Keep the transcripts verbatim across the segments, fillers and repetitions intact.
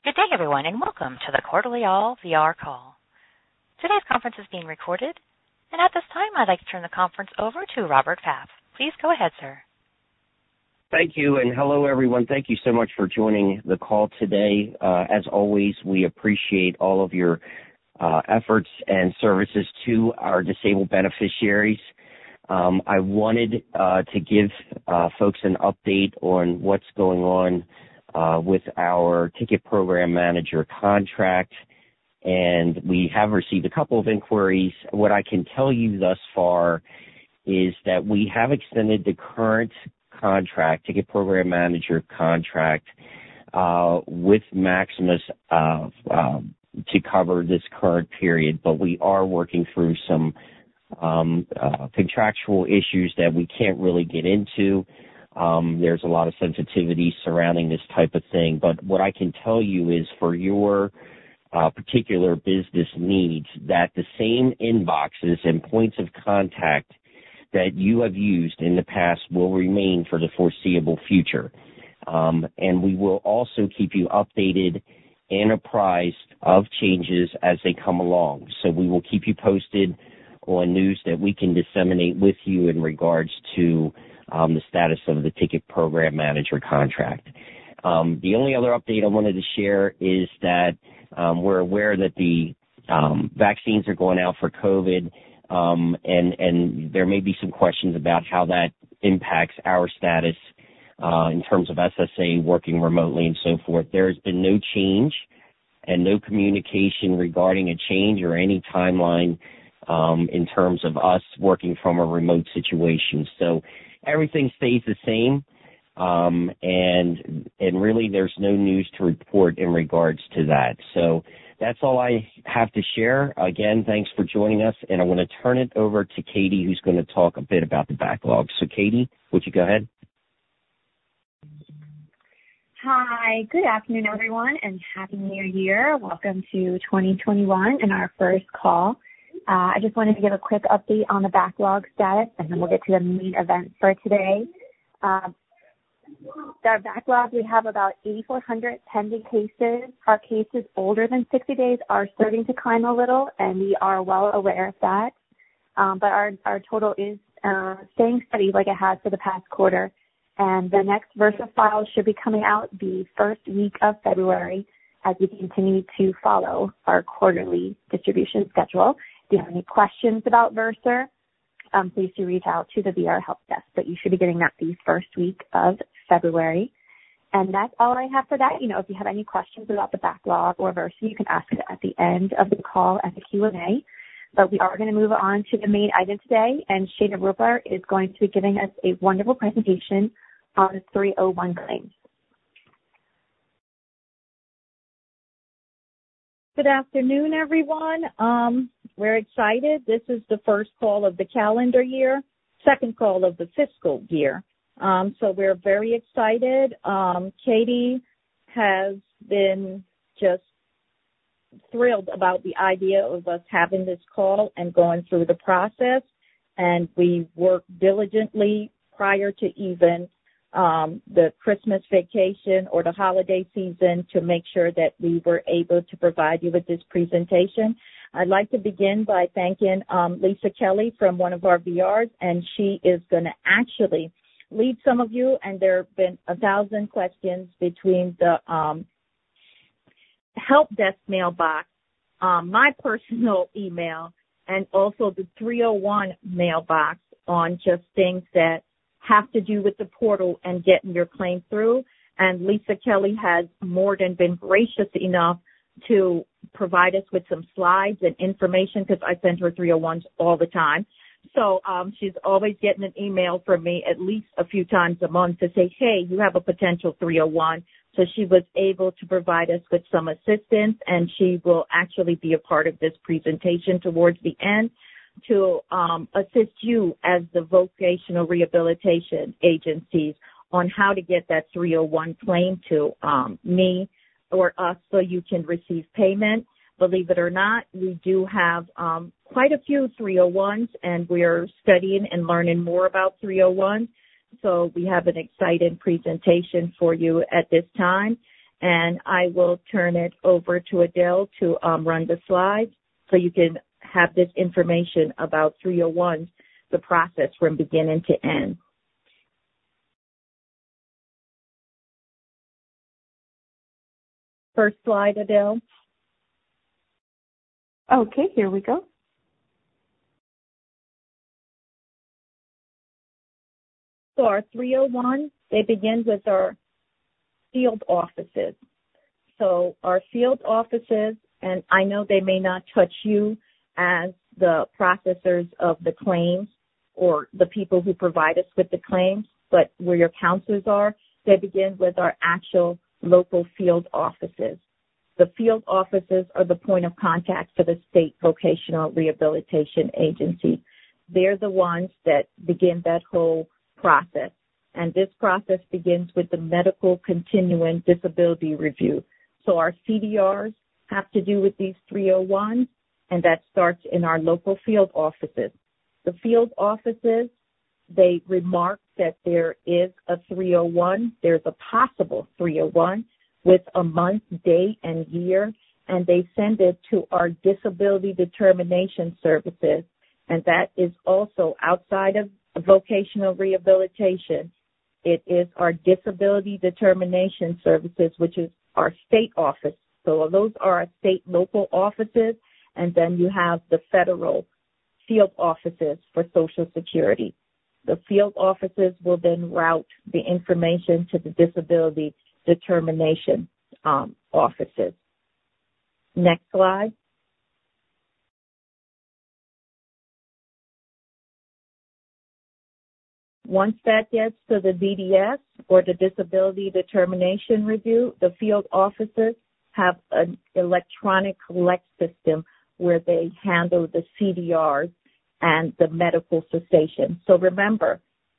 Good day, everyone, and welcome to the Quarterly All V R Call. Today's conference is being recorded, and at this time, I'd like to turn the conference over to Robert Pfaff. Please go ahead, sir. Thank you, and hello, everyone. Thank you so much for joining the call today. Uh, as always, we appreciate all of your uh, efforts and services to our disabled beneficiaries. Um, I wanted uh, to give uh, folks an update on what's going on Uh, with our ticket program manager contract, and we have received a couple of inquiries. What I can tell you thus far is that we have extended the current contract, ticket program manager contract, uh, with Maximus uh, uh, to cover this current period, but we are working through some um, uh, contractual issues that we can't really get into. Um, there's a lot of sensitivity surrounding this type of thing, but what I can tell you is for your uh, particular business needs, that the same inboxes and points of contact that you have used in the past will remain for the foreseeable future. Um, and we will also keep you updated and apprised of changes as they come along. So we will keep you posted on news that we can disseminate with you in regards to Um, the status of the ticket program manager contract. Um, the only other update I wanted to share is that um, we're aware that the um, vaccines are going out for COVID, um, and, and there may be some questions about how that impacts our status uh, in terms of S S A working remotely and so forth. There has been no change and no communication regarding a change or any timeline um, in terms of us working from a remote situation. So everything stays the same, um, and and really there's no news to report in regards to that. So that's all I have to share. Again, thanks for joining us, and I want to turn it over to Katie, who's going to talk a bit about the backlog. So, Katie, would you go ahead? Hi, good afternoon, everyone, and Happy New Year. Welcome to twenty twenty-one and our first call. Uh, I just wanted to give a quick update on the backlog status, and then we'll get to the main event for today. Uh, our backlog, we have about eighty-four hundred pending cases. Our cases older than sixty days are starting to climb a little, and we are well aware of that. Um, but our, our total is uh, staying steady like it has for the past quarter. And the next Versa file should be coming out the first week of February as we continue to follow our quarterly distribution schedule. If you have any questions about Versa, um, please do reach out to the V R Help Desk, but you should be getting that the first week of February. And that's all I have for that. You know, if you have any questions about the backlog or Versa, you can ask it at the end of the call at the Q and A. But we are going to move on to the main item today, and Shana Roper is going to be giving us a wonderful presentation on the three oh one claims. Good afternoon, everyone. Um, we're excited. This is the first call of the calendar year, second call of the fiscal year. Um, so we're very excited. Um, Katie has been just thrilled about the idea of us having this call and going through the process. And we worked diligently prior to even Um, the Christmas vacation or the holiday season to make sure that we were able to provide you with this presentation. I'd like to begin by thanking um, Lisa Kelly from one of our V Rs, and she is going to actually lead some of you, and there have been a thousand questions between the um, help desk mailbox, um, my personal email, and also the three oh one mailbox on just things that have to do with the portal and getting your claim through. And Lisa Kelly has more than been gracious enough to provide us with some slides and information, because I send her three oh ones all the time. So um, she's always getting an email from me at least a few times a month to say, hey, you have a potential three oh one. So she was able to provide us with some assistance, and she will actually be a part of this presentation towards the end to um, assist you as the vocational rehabilitation agencies on how to get that three oh one claim to um, me or us so you can receive payment. Believe it or not, we do have um, quite a few three oh ones, and we're studying and learning more about three oh ones. So we have an exciting presentation for you at this time. and I will turn it over to Adele to um, run the slides so you can have this information about three oh ones, the process from beginning to end. First slide, Adele. Okay, here we go. So our three oh one, they begin with our field offices. So our field offices, and I know they may not touch you as the processors of the claims or the people who provide us with the claims, but where your counselors are, they begin with our actual local field offices. The field offices are the point of contact for the state vocational rehabilitation agency. They're the ones that begin that whole process. And this process begins with the medical continuing disability review. So our C D Rs have to do with these three oh ones, and that starts in our local field offices. The field offices, they remark that there is a three oh one, there's a possible three oh one with a month, day, and year, and they send it to our disability determination services, and that is also outside of vocational rehabilitation. It is our disability determination services, which is our state office. So those are our state local offices, and then you have the federal field offices for Social Security. The field offices will then route the information to the disability determination um, offices. Next slide. Once that gets to the D D S, or the Disability Determination Review, the field offices have an electronic collect system where they handle the C D Rs and the medical cessation. So remember,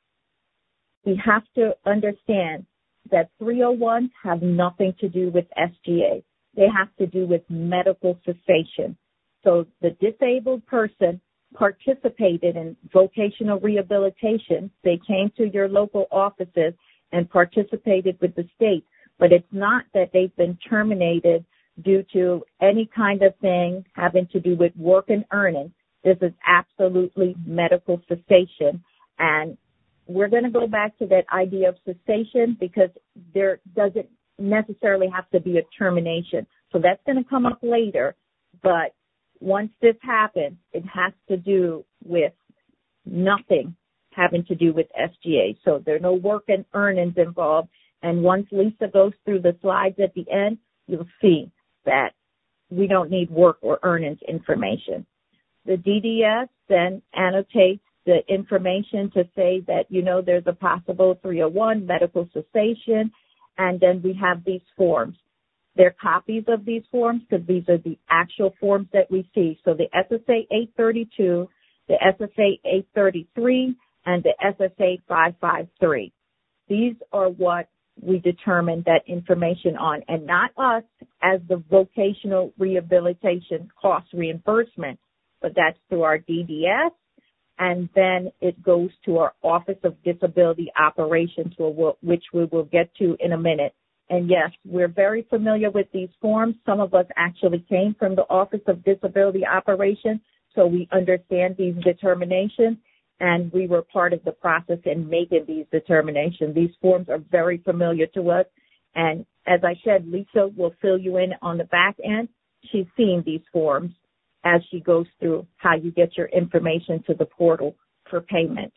we have to understand that three oh ones have nothing to do with S G A. They have to do with medical cessation. So the disabled person participated in vocational rehabilitation. They came to your local offices and participated with the state, but it's not that they've been terminated due to any kind of thing having to do with work and earning. This is absolutely medical cessation, and we're going to go back to that idea of cessation because there doesn't necessarily have to be a termination. So that's going to come up later, but once this happens, it has to do with nothing having to do with S G A. So there are no work and earnings involved. And once Lisa goes through the slides at the end, you'll see that we don't need work or earnings information. The D D S then annotates the information to say that, you know, there's a possible three oh one medical cessation, and then we have these forms. They're copies of these forms because these are the actual forms that we see. So the S S A eight thirty-two, the S S A eight thirty-three, and the S S A five fifty-three. These are what we determine that information on, and not us as the vocational rehabilitation cost reimbursement, but that's through our D D S, and then it goes to our Office of Disability Operations, which we will get to in a minute. And yes, we're very familiar with these forms. Some of us actually came from the Office of Disability Operations, so we understand these determinations, and we were part of the process in making these determinations. These forms are very familiar to us, and as I said, Lisa will fill you in on the back end. She's seen these forms as she goes through how you get your information to the portal for payment.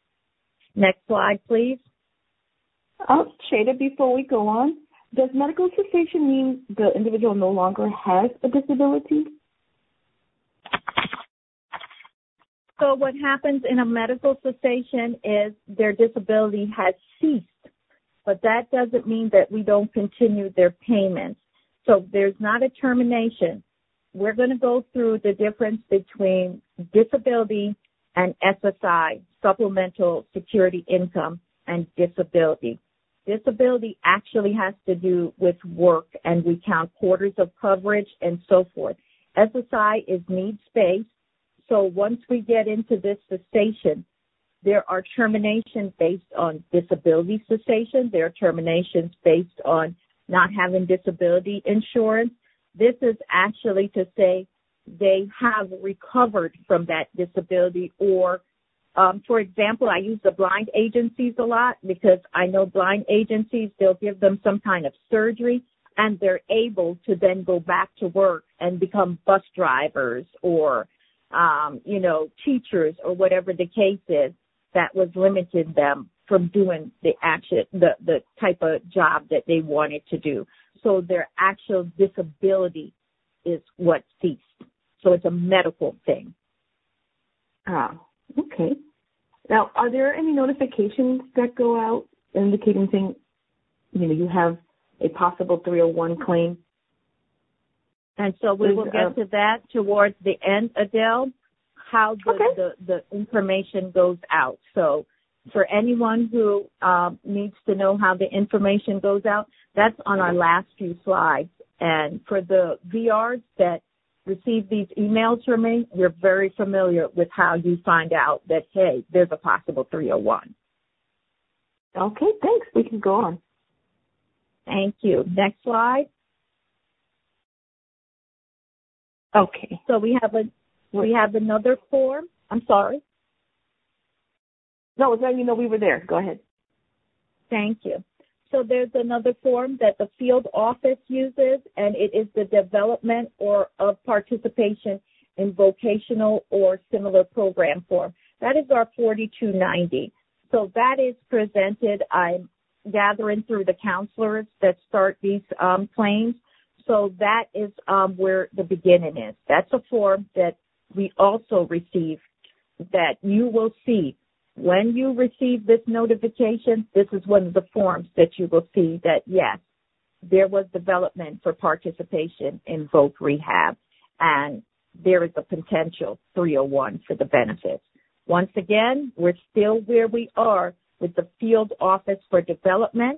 Next slide, please. Oh, Shada, before we go on, does medical cessation mean the individual no longer has a disability? So what happens in a medical cessation is their disability has ceased, but that doesn't mean that we don't continue their payments. So there's not a termination. We're going to go through the difference between disability and S S I, supplemental security income, and disability. Disability actually has to do with work, and we count quarters of coverage and so forth. S S I is needs-based, so once we get into this cessation, there are terminations based on disability cessation. There are terminations based on not having disability insurance. This is actually to say they have recovered from that disability, or, um, for example, I use the blind agencies a lot because I know blind agencies, they'll give them some kind of surgery and they're able to then go back to work and become bus drivers or, um, you know, teachers or whatever the case is that was limiting them from doing the action, the, the type of job that they wanted to do. So their actual disability is what ceased. So it's a medical thing. Ah, okay. Now, are there any notifications that go out indicating saying, you know, you have a possible three oh one claim? And so we will get to that towards the end, Adele, how the, okay. the, the information goes out. So for anyone who um, needs to know how the information goes out, that's on our last few slides. And for the V Rs that receive these emails from me, we're very familiar with how you find out that, hey, there's a possible three oh one. Okay, thanks. We can go on. Thank you. Next slide. Okay. So we have a we have another form. I'm sorry. No, I was letting you know we were there. Go ahead. Thank you. So there's another form that the field office uses, and it is the development or of participation in vocational or similar program form. That is our forty-two ninety. So that is presented, I'm gathering through the counselors that start these um, claims. So that is um, where the beginning is. That's a form that we also receive that you will see. When you receive this notification, this is one of the forms that you will see that, yes, there was development for participation in voc rehab, and there is a potential three oh one for the benefits. Once again, we're still where we are with the field office for development,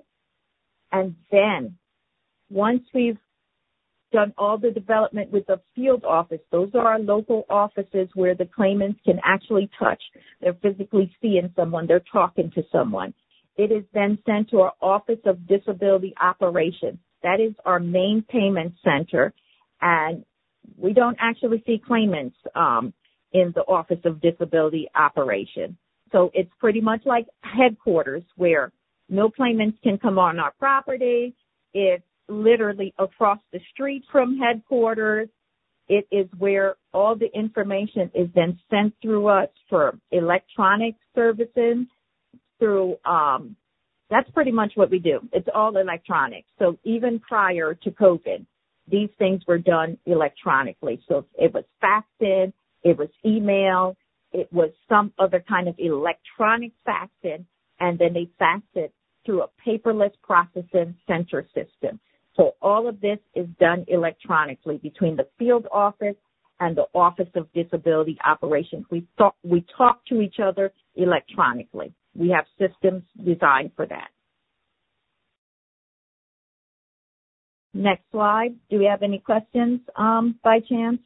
and then once we've done all the development with the field office, those are our local offices where the claimants can actually touch. They're physically seeing someone. They're talking to someone. It is then sent to our Office of Disability Operations. That is our main payment center, and we don't actually see claimants um, in the Office of Disability Operations. So it's pretty much like headquarters where no claimants can come on our property. It's literally across the street from headquarters. It is where all the information is then sent through us for electronic services through, um, that's pretty much what we do. It's all electronic. So even prior to COVID, these things were done electronically. So it was faxed, it was email, it was some other kind of electronic faxing, and then they faxed it through a paperless processing center system. So all of this is done electronically between the field office and the Office of Disability Operations. We talk, we talk to each other electronically. We have systems designed for that. Next slide. Do we have any questions um, by chance?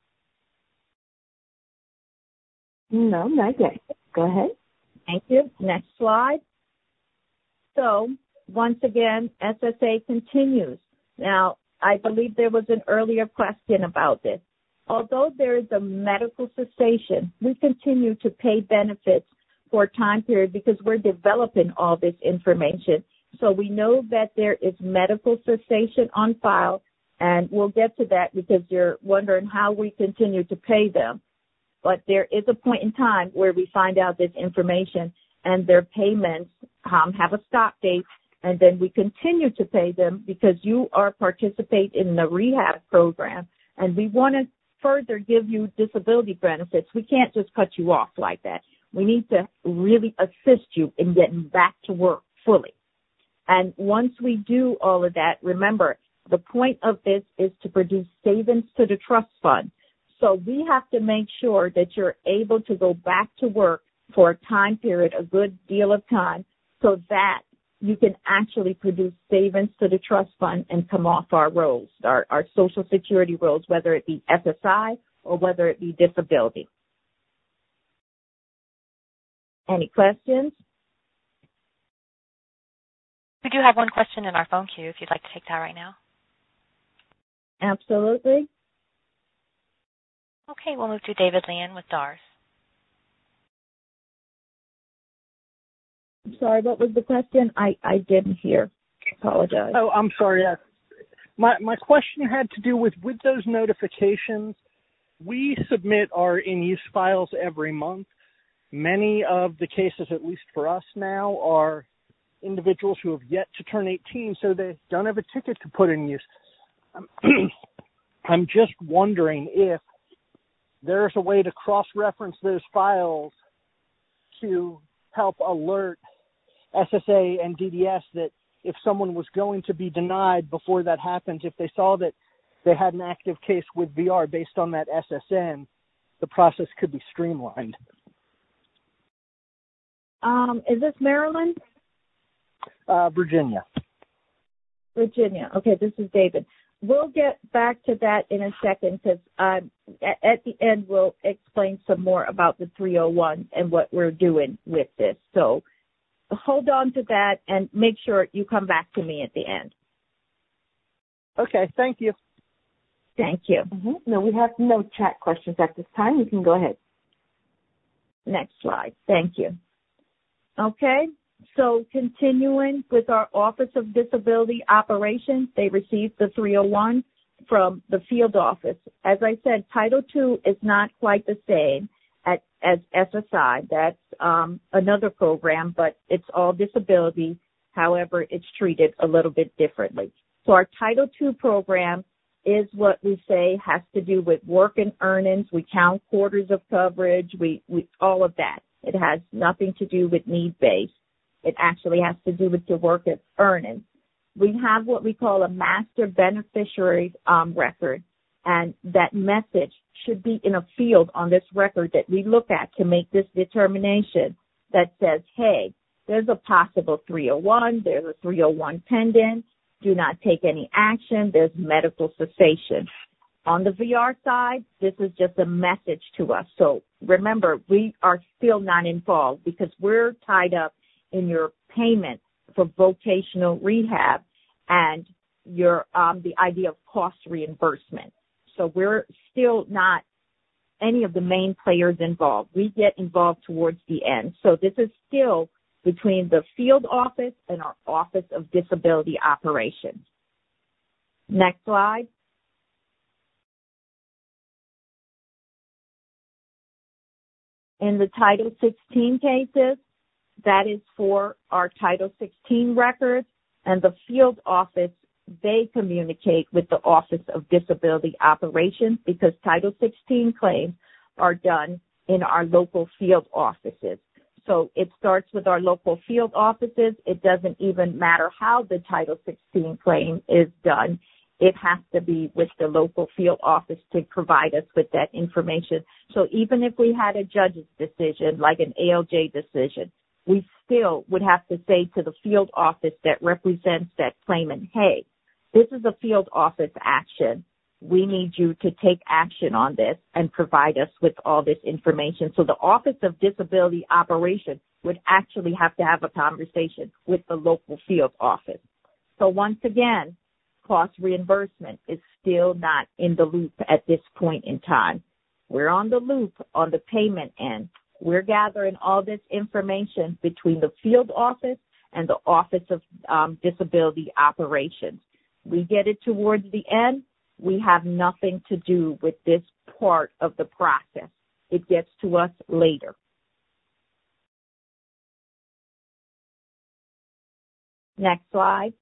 No, not yet. Go ahead. Thank you. Next slide. So once again, S S A continues. Now, I believe there was an earlier question about this. Although there is a medical cessation, we continue to pay benefits for a time period because we're developing all this information. So we know that there is medical cessation on file, and we'll get to that because you're wondering how we continue to pay them. But there is a point in time where we find out this information and their payments um, have a stop date, and then we continue to pay them because you are participating in the rehab program, and we want to further give you disability benefits. We can't just cut you off like that. We need to really assist you in getting back to work fully. And once we do all of that, remember, the point of this is to produce savings to the trust fund. So we have to make sure that you're able to go back to work for a time period, a good deal of time, so that you can actually produce savings to the trust fund and come off our rolls, our, our Social Security rolls, whether it be S S I or whether it be disability. Any questions? We do have one question in our phone queue if you'd like to take that right now. Absolutely. Okay, we'll move to David Leon with D A R S. I'm sorry, what was the question? I, I didn't hear. Apologize. Oh, I'm sorry. Uh, my my question had to do with with those notifications. We submit our in-use files every month. Many of the cases, at least for us now, are individuals who have yet to turn eighteen, so they don't have a ticket to put in use. Um, I'm just wondering if there's a way to cross-reference those files to help alert S S A and D D S that if someone was going to be denied before that happens, if they saw that they had an active case with V R based on that S S N, the process could be streamlined. Um, is this Maryland? Uh, Virginia. Virginia. Okay, this is David. We'll get back to that in a second because um, at, at the end we'll explain some more about the three oh one and what we're doing with this. So hold on to that and make sure you come back to me at the end. Okay, thank you. Thank you. Mm-hmm. No, we have no chat questions at this time. You can go ahead. Next slide. Thank you. Okay, so continuing with our Office of Disability Operations, they received the three oh one from the field office. As I said, Title two is not quite the same at, as S S I. That's um, another program, but it's all disability. However, it's treated a little bit differently. So our Title two program is what we say has to do with work and earnings. We count quarters of coverage, we, we all of that. It has nothing to do with need-based. It actually has to do with your work and earnings. We have what we call a master beneficiary um, record, and that message should be in a field on this record that we look at to make this determination that says, hey, there's a possible three oh one, there's a three oh one pending, do not take any action, there's medical cessation. On the V R side, this is just a message to us. So remember, we are still not involved because we're tied up in your payment for vocational rehab and your um, the idea of cost reimbursement. So we're still not any of the main players involved. We get involved towards the end. So this is still between the field office and our Office of Disability Operations. Next slide. In the Title sixteen cases, that is for our Title sixteen records, and the field office, they communicate with the Office of Disability Operations because Title sixteen claims are done in our local field offices. So it starts with our local field offices. It doesn't even matter how the Title sixteen claim is done. It has to be with the local field office to provide us with that information. So even if we had a judge's decision, like an A L J decision, we still would have to say to the field office that represents that claimant, hey, this is a field office action. We need you to take action on this and provide us with all this information. So the Office of Disability Operations would actually have to have a conversation with the local field office. So once again, cost reimbursement is still not in the loop at this point in time. We're on the loop on the payment end. We're gathering all this information between the field office and the Office of um, Disability Operations. We get it towards the end. We have nothing to do with this part of the process. It gets to us later. Next slide.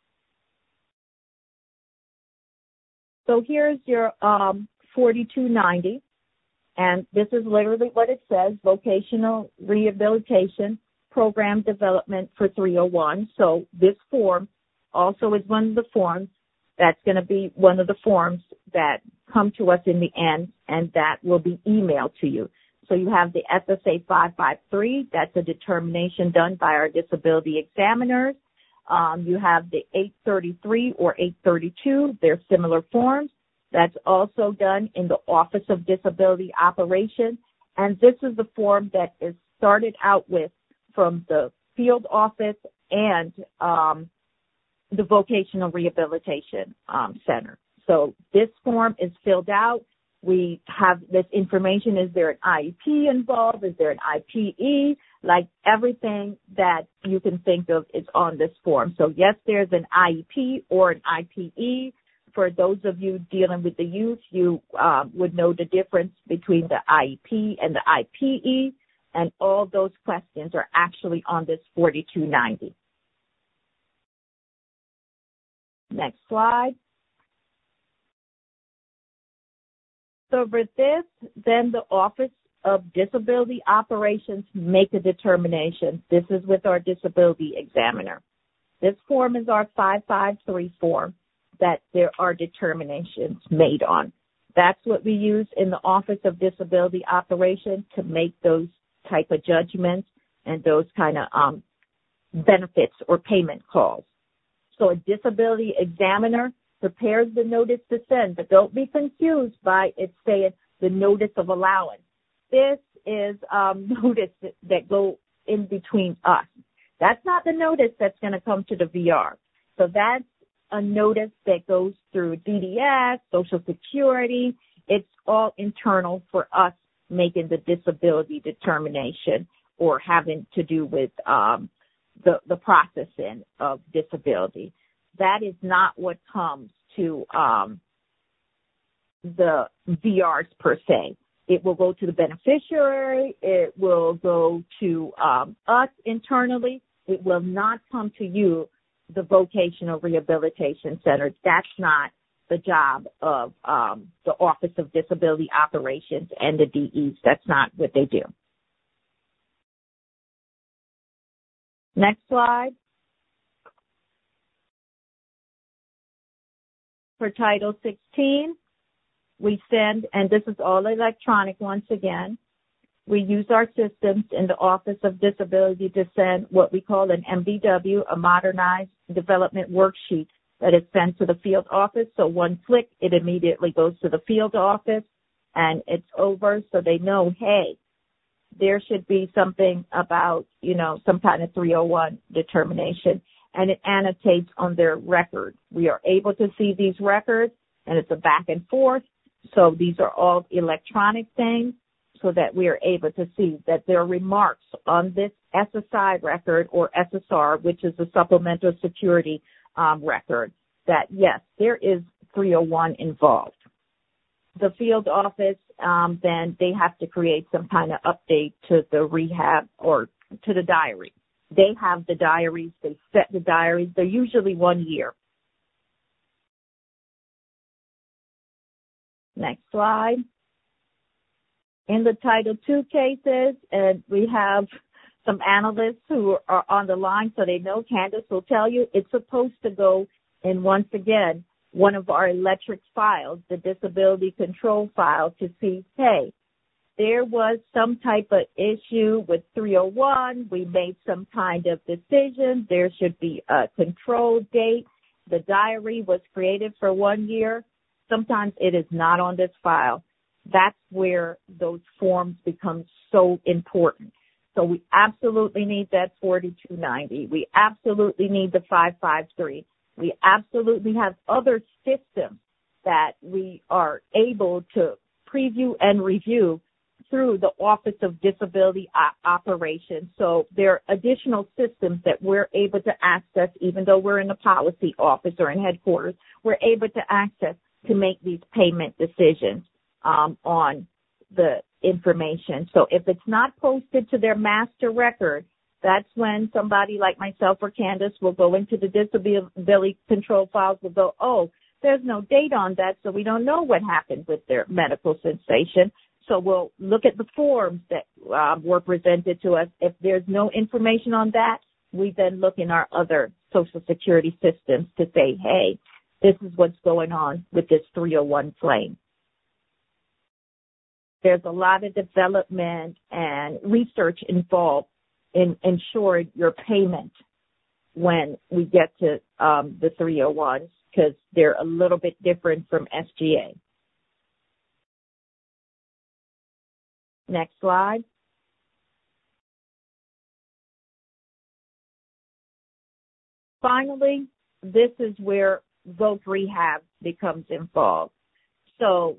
So here's your um, forty-two ninety, and this is literally what it says, Vocational Rehabilitation Program Development for three oh one. So this form also is one of the forms that's going to be one of the forms that come to us in the end, and that will be emailed to you. So you have the S S A five five three, that's a determination done by our disability examiners. Um, you have the eight thirty-three or eight thirty-two. They're similar forms. That's also done in the Office of Disability Operations. And this is the form that is started out with from the field office and um, the Vocational Rehabilitation um, Center. So this form is filled out. We have this information. Is there an I E P involved? Is there an I P E? Like everything that you can think of is on this form. So yes, there's an I E P or an I P E. For those of you dealing with the youth, you um, would know the difference between the I E P and the I P E. And all those questions are actually on this forty-two ninety. Next slide. So for this, then the Office of Disability Operations make a determination. This is with our disability examiner. This form is our five five three form that there are determinations made on. That's what we use in the Office of Disability Operations to make those type of judgments and those kind of um, benefits or payment calls. So a disability examiner prepares the notice to send, but don't be confused by it saying the notice of allowance. This is um, notice that, that go in between us. That's not the notice that's going to come to the V R. So that's a notice that goes through D D S, Social Security. It's all internal for us making the disability determination or having to do with um, the, the processing of disability. That is not what comes to um, the V Rs per se. It will go to the beneficiary. It will go to um, us internally. It will not come to you, the Vocational Rehabilitation Center. That's not the job of um, the Office of Disability Operations and the D Es. That's not what they do. Next slide. For Title sixteen, we send, and this is all electronic once again, we use our systems in the Office of Disability to send what we call an M D W, a Modernized Development Worksheet, that is sent to the field office. So one click, it immediately goes to the field office and it's over, so they know, hey, there should be something about, you know, some kind of three oh one determination, and it annotates on their record. We are able to see these records, and it's a back and forth. So these are all electronic things so that we are able to see that there are remarks on this S S I record or S S R, which is the Supplemental Security um, record, that, yes, there is three oh one involved. The field office, um, then they have to create some kind of update to the rehab or to the diary. They have the diaries. They set the diaries. They're usually one year. Next slide. In the Title two cases, and we have some analysts who are on the line, so they know. Candace will tell you it's supposed to go in, once again, one of our electric files, the disability control file, to see, hey, there was some type of issue with three oh one. We made some kind of decision. There should be a control date. The diary was created for one year. Sometimes it is not on this file. That's where those forms become so important. So we absolutely need that forty-two ninety. We absolutely need the five five three. We absolutely have other systems that we are able to preview and review through the Office of Disability Operations. So there are additional systems that we're able to access, even though we're in the policy office or in headquarters, we're able to access to make these payment decisions um, on the information. So if it's not posted to their master record, that's when somebody like myself or Candace will go into the disability control files, will go, oh, there's no date on that, so we don't know what happened with their medical cessation. So we'll look at the forms that uh, were presented to us. If there's no information on that, we then look in our other Social Security systems to say, hey, this is what's going on with this three oh one claim. There's a lot of development and research involved in ensuring your payment when we get to um, the three oh ones, because they're a little bit different from S G A. Next slide. finally, this is where Voc Rehab becomes involved. So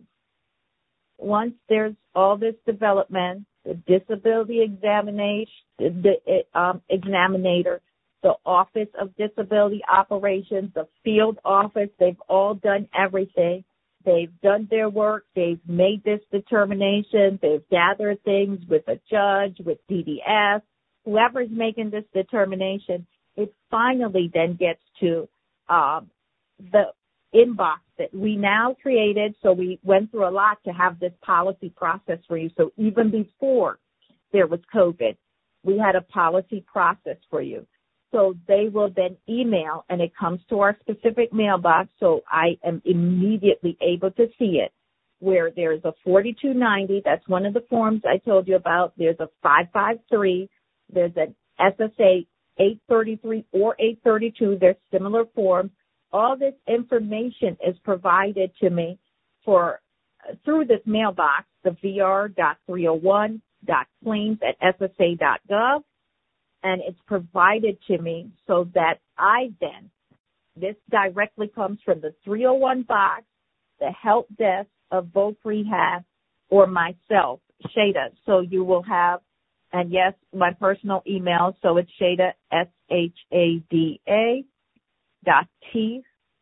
once there's all this development, the disability examination, the um, examinator, the Office of Disability Operations, the field office, they've all done everything. They've done their work. They've made this determination. They've gathered things with a judge, with D D S, whoever's making this determination. It finally then gets to um, the inbox that we now created. So we went through a lot to have this policy process for you. So even before there was COVID, we had a policy process for you. So they will then email, and it comes to our specific mailbox, so I am immediately able to see it, where there's a forty-two ninety, that's one of the forms I told you about. There's a five five three, there's an S S A eight thirty-three or eight thirty-two, there's similar forms. All this information is provided to me for through this mailbox, the V R dot three oh one dot claims at S S A dot gov. And it's provided to me so that I then, this directly comes from the three oh one box, the help desk of Voc Rehab, or myself, Shada. So you will have, and yes, my personal email, so it's Shada, S H A D A, dot T,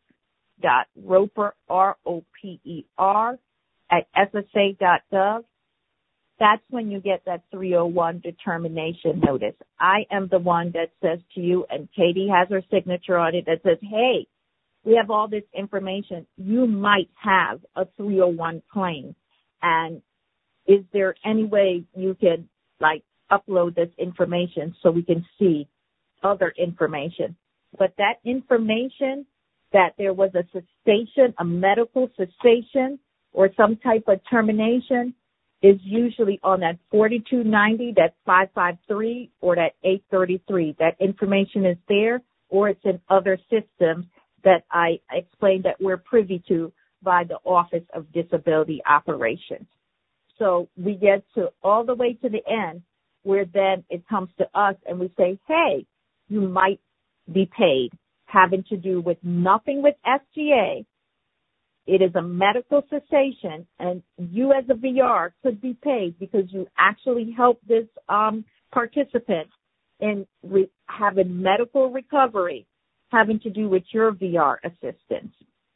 dot Roper, R O P E R, at S S A dot gov. That's when you get that three oh one determination notice. I am the one that says to you, and Katie has her signature on it, that says, hey, we have all this information. You might have a three oh one claim. And is there any way you can, like, upload this information so we can see other information? But that information that there was a cessation, a medical cessation, or some type of termination, is usually on that forty-two ninety, that five five three, or that eight thirty-three. That information is there, or it's in other systems that I explained that we're privy to by the Office of Disability Operations. So we get to all the way to the end, where then it comes to us and we say, hey, you might be paid, having to do with nothing with S G A. It is a medical cessation, and you as a V R could be paid because you actually helped this um, participant in re- having medical recovery, having to do with your V R assistance.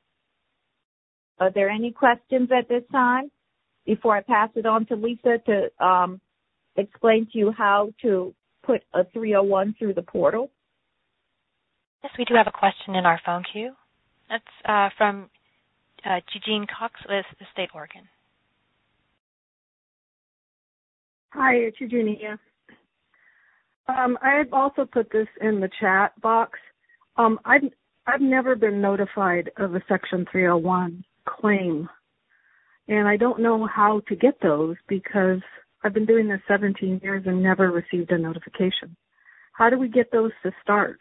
Are there any questions at this time before I pass it on to Lisa to um, explain to you how to put a three oh one through the portal? Yes, we do have a question in our phone queue. That's uh, from Uh, Eugene Cox with the State Oregon. Hi, it's Eugenia. Um, I have also put this in the chat box. Um, I've I've never been notified of a Section three oh one claim, and I don't know how to get those because I've been doing this seventeen years and never received a notification. How do we get those to start?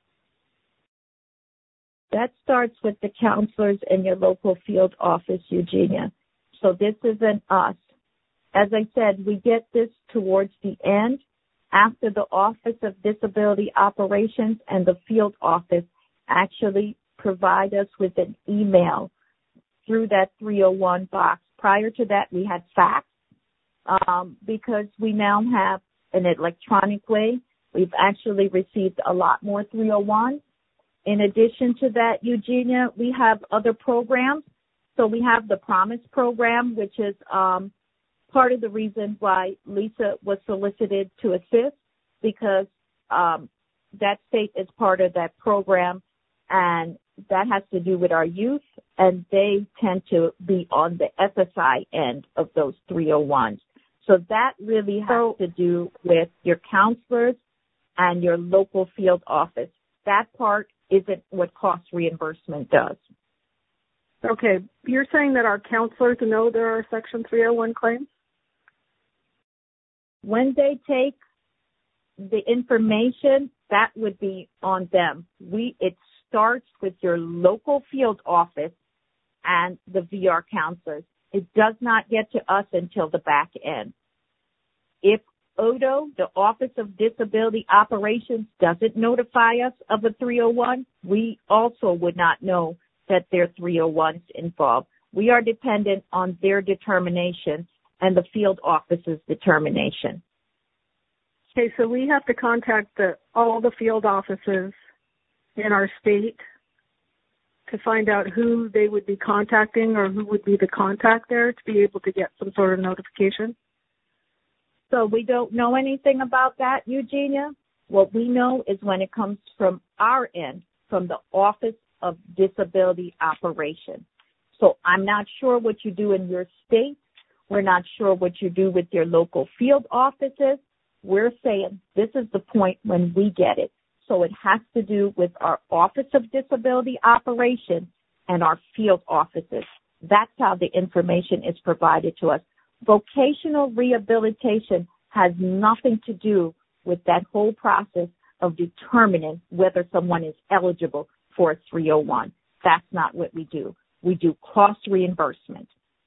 That starts with the counselors in your local field office, Eugenia. So this isn't us. As I said, we get this towards the end after the Office of Disability Operations and the field office actually provide us with an email through that three oh one box. Prior to that, we had fax um, because we now have an electronic way. We've actually received a lot more three oh ones. In addition to that, Eugenia, we have other programs. So we have the Promise program, which is um, part of the reason why Lisa was solicited to assist, because um, that state is part of that program, and that has to do with our youth, and they tend to be on the S S I end of those three oh ones. So that really has so, to do with your counselors and your local field office. That part isn't what cost reimbursement does. Okay. You're saying that our counselors know there are Section three oh one claims? When they take the information, that would be on them. We It starts with your local field office and the V R counselors. It does not get to us until the back end. If O D O, the Office of Disability Operations, doesn't notify us of a three oh one, we also would not know that there are three oh ones involved. We are dependent on their determination and the field office's determination. Okay, so we have to contact the, all the field offices in our state to find out who they would be contacting or who would be the contact there to be able to get some sort of notification? So we don't know anything about that, Eugenia. What we know is when it comes from our end, from the Office of Disability Operations. So I'm not sure what you do in your state. We're not sure what you do with your local field offices. We're saying this is the point when we get it. So it has to do with our Office of Disability Operations and our field offices. That's how the information is provided to us. Vocational rehabilitation has nothing to do with that whole process of determining whether someone is eligible for a three oh one. That's not what we do. We do cost reimbursement.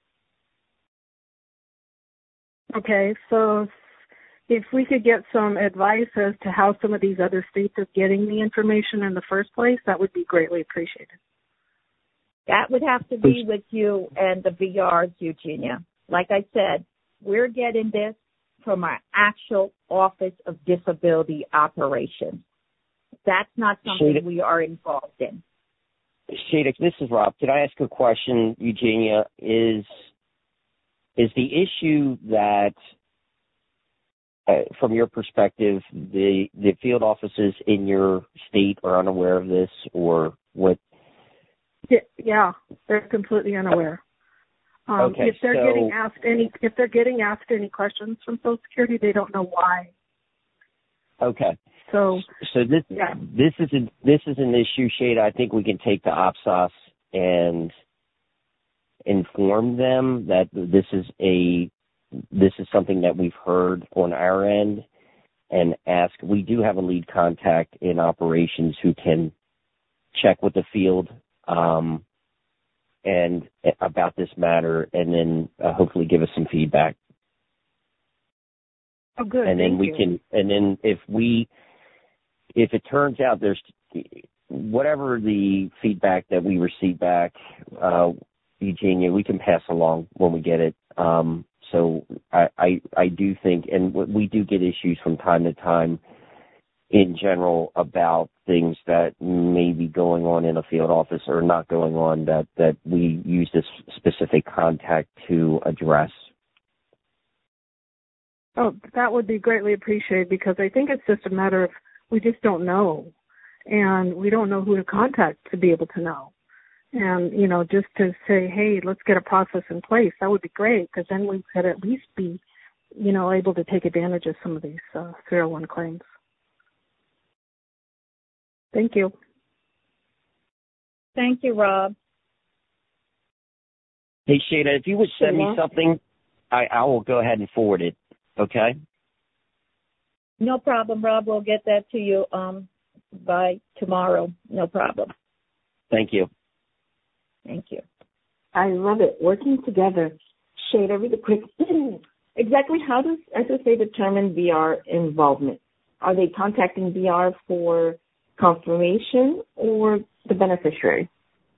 Okay, so if we could get some advice as to how some of these other states are getting the information in the first place, that would be greatly appreciated. That would have to be with you and the V Rs, Eugenia. Like I said, we're getting this from our actual Office of Disability Operations. That's not something Shada, we are involved in. Shada, this is Rob. Could I ask a question, Eugenia? Is is the issue that, uh, from your perspective, the the field offices in your state are unaware of this, or what? Yeah, they're completely unaware. Um, okay, if they're so, getting asked any, if they're getting asked any questions from Social Security, they don't know why. Okay. So, so this yeah. this is a, this is an issue, Shada. I think we can take to O P S O S and inform them that this is a this is something that we've heard on our end, and ask. We do have a lead contact in operations who can check with the field um, and about this matter, and then uh, hopefully give us some feedback. Oh, good. And then Thank we you. can, and then if we, if it turns out there's whatever the feedback that we receive back, uh, Eugenia, we can pass along when we get it. Um, so I, I, I do think, and we do get issues from time to time in general about things that may be going on in a field office or not going on that, that we use this specific contact to address. Oh, that would be greatly appreciated, because I think it's just a matter of we just don't know, and we don't know who to contact to be able to know. And, you know, just to say, hey, let's get a process in place, that would be great, because then we could at least be, you know, able to take advantage of some of these uh, three oh one claims. Thank you. Thank you, Rob. Hey, Shada, if you would send me Sure. something, I, I will go ahead and forward it. Okay? No problem, Rob. We'll get that to you um, by tomorrow. No problem. Thank you. Thank you. I love it. Working together. Shada, really quick. Exactly how does S S A determine V R involvement? Are they contacting V R for confirmation or the beneficiary?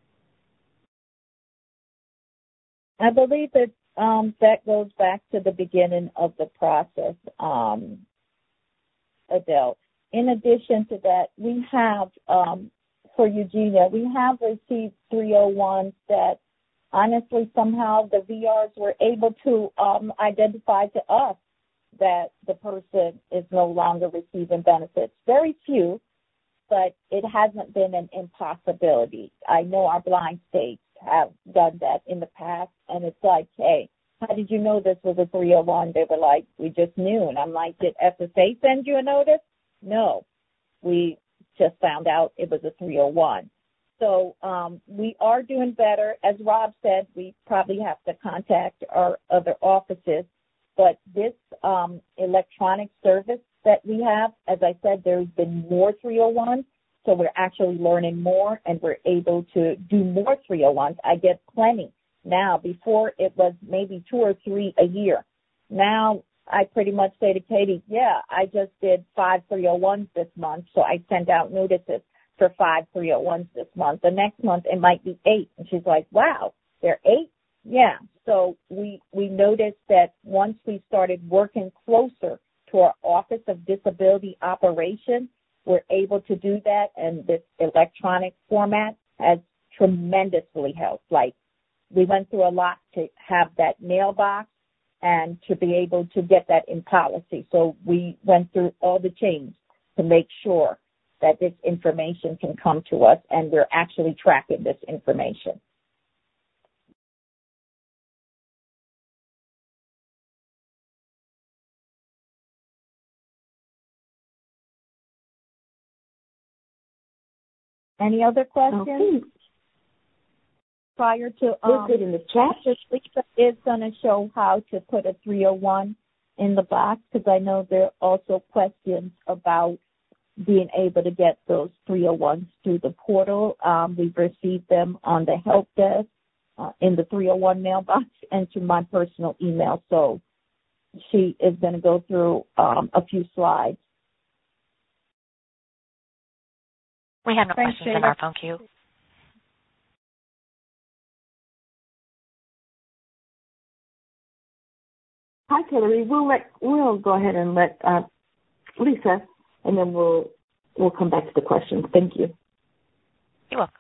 I believe that um, that goes back to the beginning of the process, um, Adele. In addition to that, we have, um, for Eugenia, we have received three oh ones that honestly somehow the V Rs were able to um, identify to us that the person is no longer receiving benefits. Very few, but it hasn't been an impossibility. I know our blind states have done that in the past, and it's like, hey, how did you know this was a three oh one? They were like, we just knew. And I'm like, did S S A send you a notice? No. We just found out it was a three oh one. So um, we are doing better. As Rob said, we probably have to contact our other offices. But this um, electronic service that we have, as I said, there's been more three oh ones. So we're actually learning more, and we're able to do more three oh ones. I get plenty now. Before it was maybe two or three a year. Now I pretty much say to Katie, yeah, I just did five three oh ones this month, so I sent out notices for five three oh ones this month. The next month it might be eight. And she's like, wow, there are eight? Yeah. So we, we noticed that once we started working closer to our Office of Disability Operations, we're able to do that, and this electronic format has tremendously helped. Like, we went through a lot to have that mailbox and to be able to get that in policy. So we went through all the changes to make sure that this information can come to us, and we're actually tracking this information. Any other questions? Okay. Prior to We're um, good in the chat. Lisa is going to show how to put a three oh one in the box, because I know there are also questions about being able to get those three oh ones through the portal. Um, we've received them on the help desk, uh, in the three oh one mailbox, and to my personal email. So she is going to go through um, a few slides. We have no Thanks, questions Shada. in our phone queue. Hi, Hillary. We'll let we'll go ahead and let uh, Lisa, and then we'll we'll come back to the questions. Thank you. You're welcome.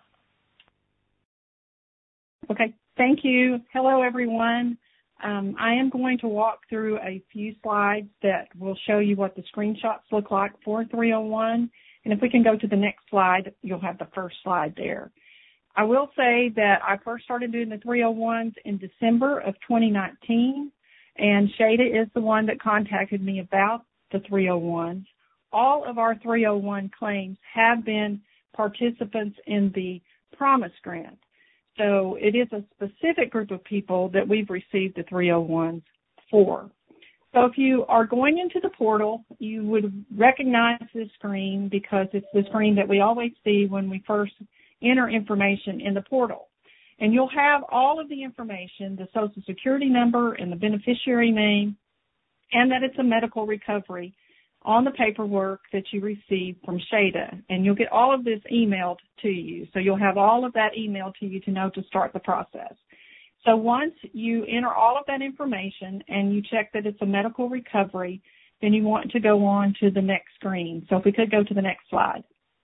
Okay, thank you. Hello, everyone. Um, I am going to walk through a few slides that will show you what the screenshots look like for three oh one. And if we can go to the next slide, you'll have the first slide there. I will say that I first started doing the three oh ones in December of twenty nineteen, and Shada is the one that contacted me about the three oh ones. All of our three oh one claims have been participants in the Promise Grant. So it is a specific group of people that we've received the three oh ones for. So if you are going into the portal, you would recognize this screen because it's the screen that we always see when we first enter information in the portal. And you'll have all of the information, the Social Security number and the beneficiary name, and that it's a medical recovery on the paperwork that you received from Shada. And you'll get all of this emailed to you. So you'll have all of that emailed to you to know to start the process. So once you enter all of that information and you check that it's a medical recovery, then you want to go on to the next screen. So if we could go to the next slide.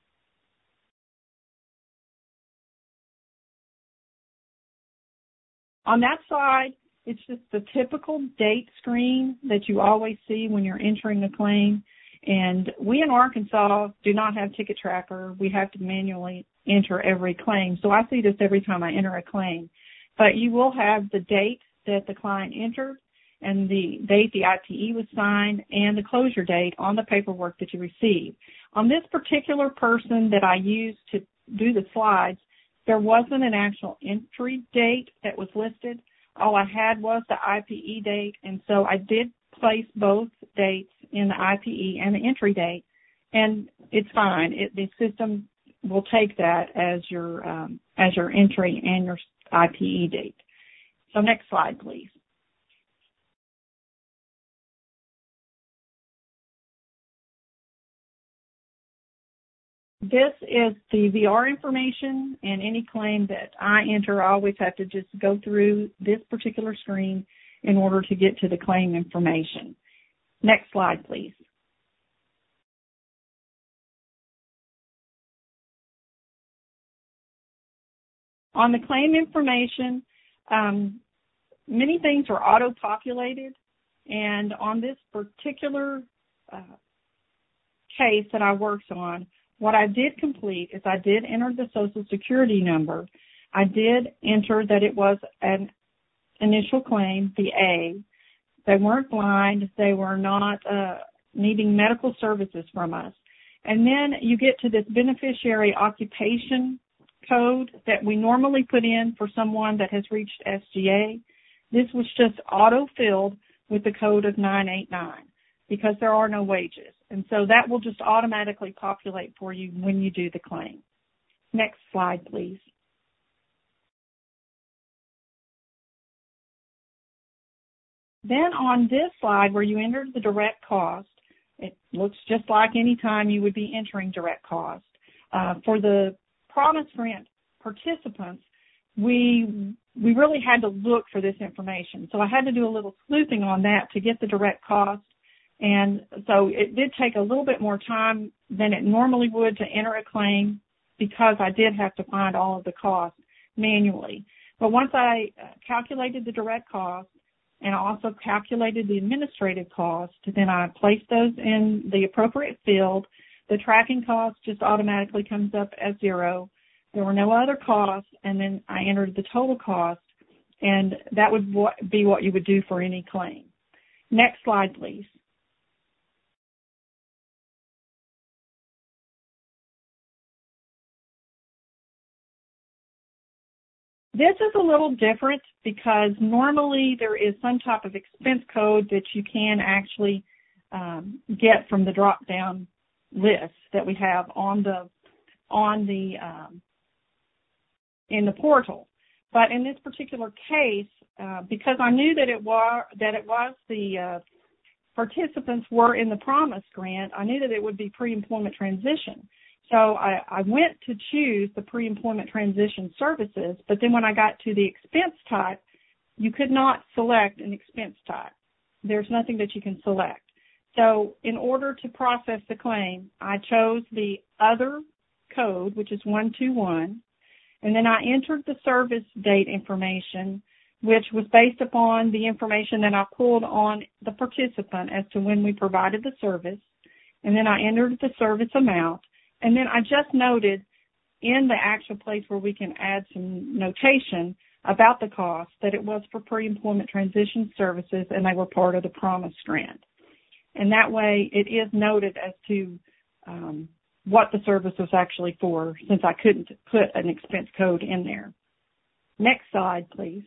On that side, it's just the typical date screen that you always see when you're entering a claim. And we in Arkansas do not have Ticket Tracker. We have to manually enter every claim. So I see this every time I enter a claim. But you will have the date that the client entered and the date the I P E was signed and the closure date on the paperwork that you received. On this particular person that I used to do the slides, there wasn't an actual entry date that was listed. All I had was the I P E date, and so I did place both dates in the I P E and the entry date, and it's fine. It, the system will take that as your um, as your entry and your I P E date. So next slide, please. This is the V R information, and any claim that I enter, I always have to just go through this particular screen in order to get to the claim information. Next slide, please. On the claim information, um, many things are auto-populated, and on this particular uh, case that I worked on, what I did complete is I did enter the Social Security number. I did enter that it was an initial claim, the A. They weren't blind. They were not uh, needing medical services from us. And then you get to this beneficiary occupation code that we normally put in for someone that has reached S G A. This was just auto-filled with the code of nine eight nine because there are no wages. And so that will just automatically populate for you when you do the claim. Next slide, please. Then on this slide where you entered the direct cost, it looks just like any time you would be entering direct cost. Uh, for the Promise Grant participants, we we really had to look for this information. So I had to do a little sleuthing on that to get the direct cost. And so it did take a little bit more time than it normally would to enter a claim because I did have to find all of the costs manually. But once I calculated the direct cost and I also calculated the administrative cost, then I placed those in the appropriate field. The tracking cost just automatically comes up as zero. There were no other costs, and then I entered the total cost, and that would be what you would do for any claim. Next slide, please. This is a little different because normally there is some type of expense code that you can actually um, get from the drop-down list that we have on the on the um, in the portal. But in this particular case, uh, because I knew that it was that it was the uh, participants were in the Promise Grant, I knew that it would be pre-employment transition. So I, I went to choose the pre-employment transition services, but then when I got to the expense type, you could not select an expense type. There's nothing that you can select. So in order to process the claim, I chose the other code, which is one two one, and then I entered the service date information, which was based upon the information that I pulled on the participant as to when we provided the service, and then I entered the service amount. And then I just noted in the actual place where we can add some notation about the cost that it was for pre-employment transition services and they were part of the Promise Grant. And that way it is noted as to um, what the service was actually for, since I couldn't put an expense code in there. Next slide, please.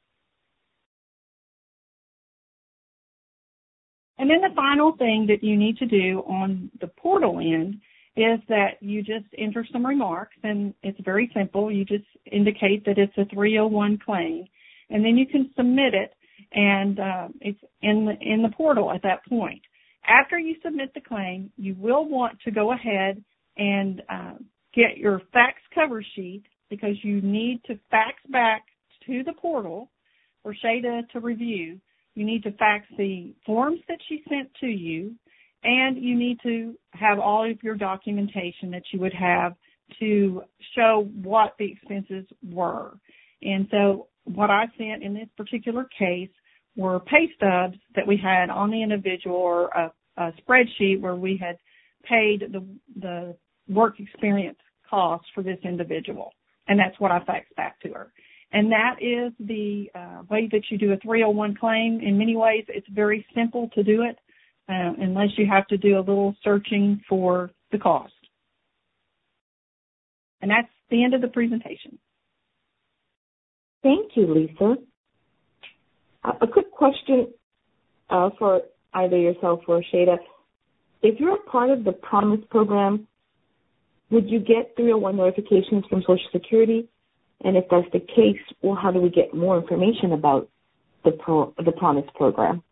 And then the final thing that you need to do on the portal end is that you just enter some remarks, and it's very simple. You just indicate that it's a three oh one claim, and then you can submit it, and uh, it's in the, in the portal at that point. After you submit the claim, you will want to go ahead and uh, get your fax cover sheet, because you need to fax back to the portal for Shada to review. You need to fax the forms that she sent to you, and you need to have all of your documentation that you would have to show what the expenses were. And so what I sent in this particular case were pay stubs that we had on the individual, or a, a spreadsheet where we had paid the, the work experience costs for this individual. And that's what I faxed back to her. And that is the uh, way that you do a three oh one claim. In many ways, it's very simple to do it. Uh, unless you have to do a little searching for the cost. And that's the end of the presentation. Thank you, Lisa. Uh, a quick question uh, for either yourself or Shada. If you're a part of the Promise program, would you get three oh one notifications from Social Security? And if that's the case, well, how do we get more information about the, pro- the Promise program?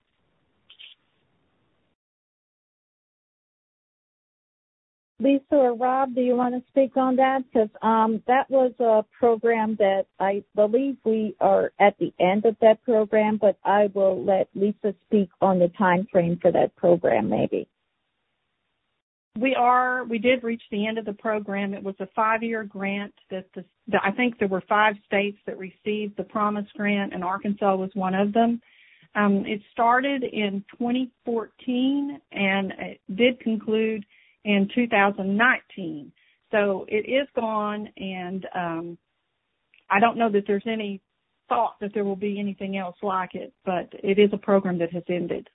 Lisa or Rob, do you want to speak on that? Because um, that was a program that I believe we are at the end of that program, but I will let Lisa speak on the time frame for that program maybe. We are, we did reach the end of the program. It was a five-year grant that the, the, I think there were five states that received the Promise Grant, and Arkansas was one of them. Um, it started in twenty fourteen, and it did conclude in two thousand nineteen. So it is gone, and um, I don't know that there's any thought that there will be anything else like it, but it is a program that has ended.